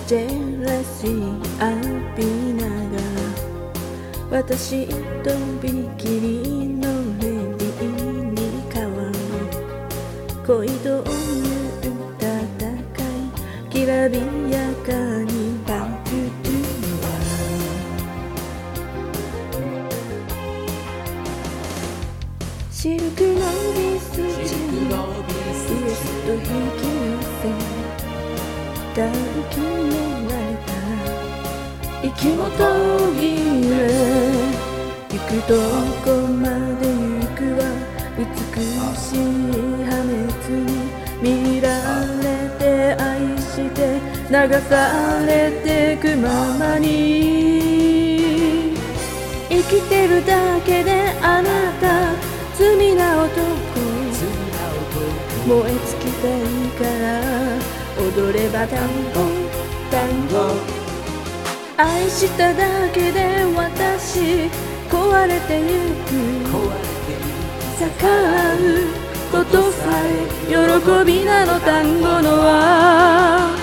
ジェラシー浴びながら私とびきりのレディーに変わる恋という戦いきらびやかにバトゥトゥシルクのビスチにイエスと引き寄せ抱きめられたら息も途切れ行くとこまで行くわ美しい破滅に見られて愛して流されてくままに生きてるだけであなた罪な男燃え尽きたいから踊れば単語単語愛しただけで私壊れてゆく逆らうことさえ喜びなの単語の輪